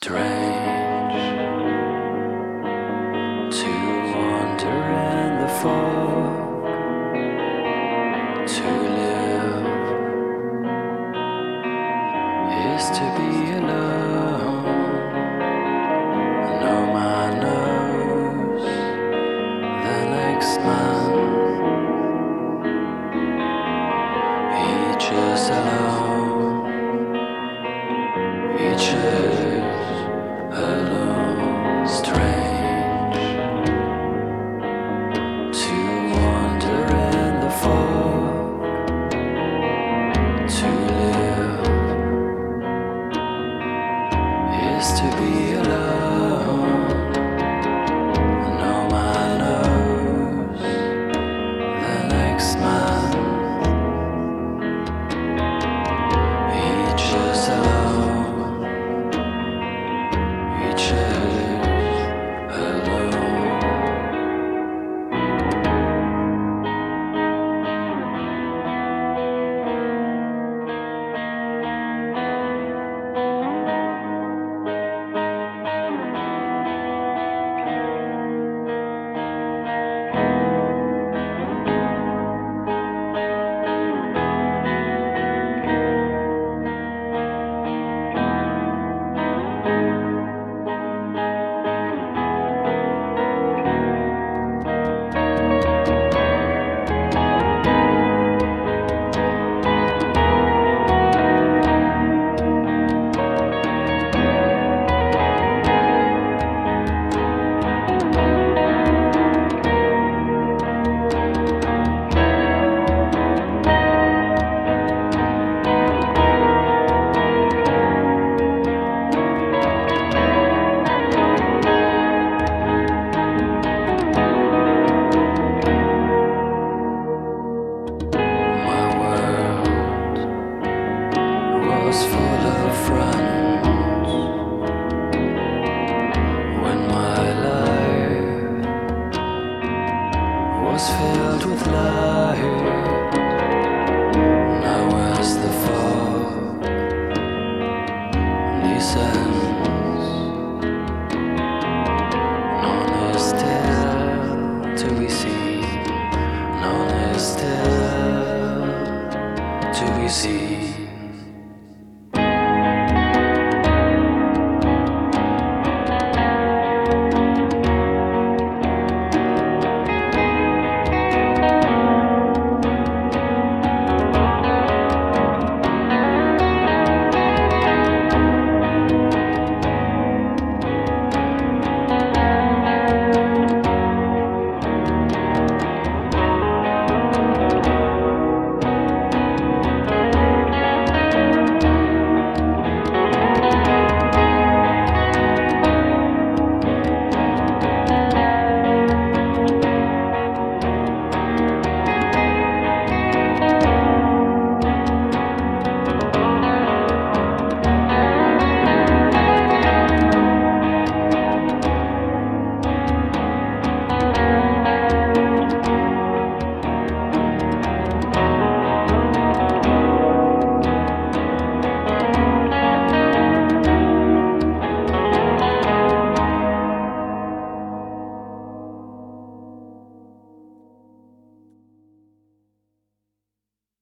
Strange to wander in the fog, to live is to be alone. No man knows the next man, each is alone, each is alone. Strange to wander in the fog, to live is to be alone. No man knows the next man, each is alone, each is alone. Was full of friends when my life was filled with light. Now as the fog descends, none is still to be seen, none is still to be seen.